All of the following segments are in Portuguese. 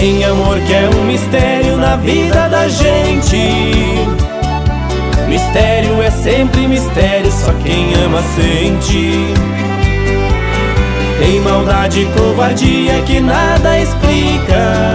Tem amor que é um mistério na vida da gente. Mistério é sempre mistério, só quem ama sente. Tem maldade e covardia que nada explica.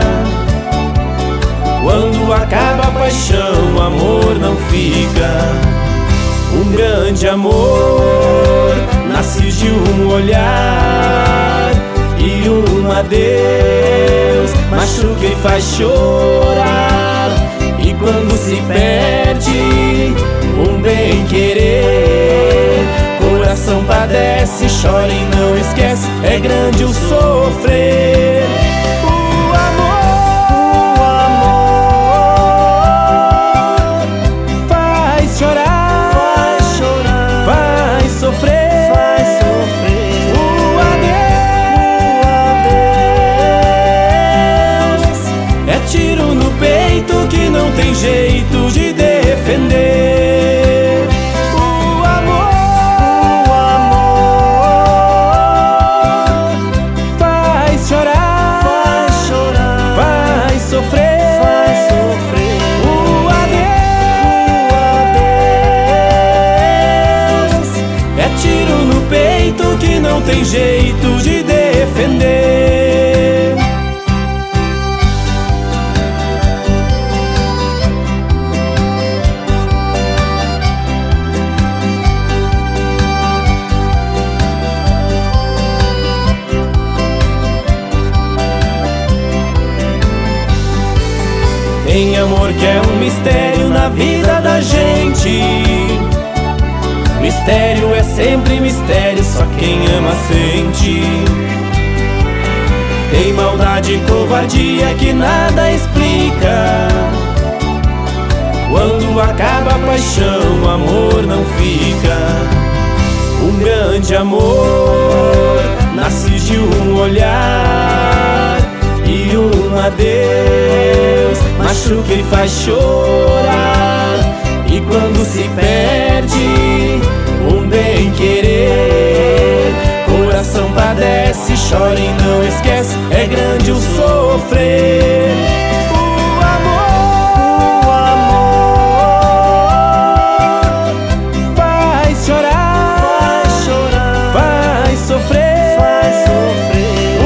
Quando acaba a paixão, o amor não fica. Um grande amor nasce de um olhar, e um adeus machuca e faz chorar. E quando se perde um bem-querer, coração padece, chora e não esquece, é grande o sofrer. O amor faz chorar, faz sofrer, o adeus é tiro no peito que não tem jeito de defender. O amor faz chorar, faz sofrer, o adeus é tiro no peito que não tem jeito de defender. Tem amor que é um mistério na vida da gente. Mistério é sempre mistério, só quem ama sente. Tem maldade e covardia que nada explica. Quando acaba a paixão, o amor não fica. Um grande amor nasce de um olhar, e um adeus machuca e faz chorar. E quando se perde um bem-querer, coração padece, chora e não esquece, é grande o sofrer. O amor faz chorar, faz sofrer, o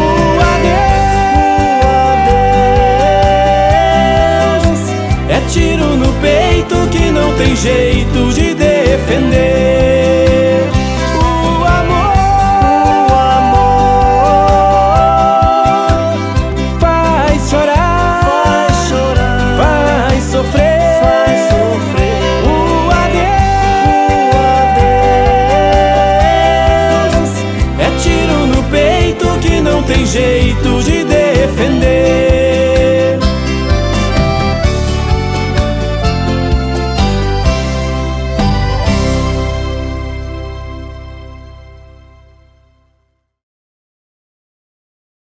adeus é tiro no peito que não tem jeito de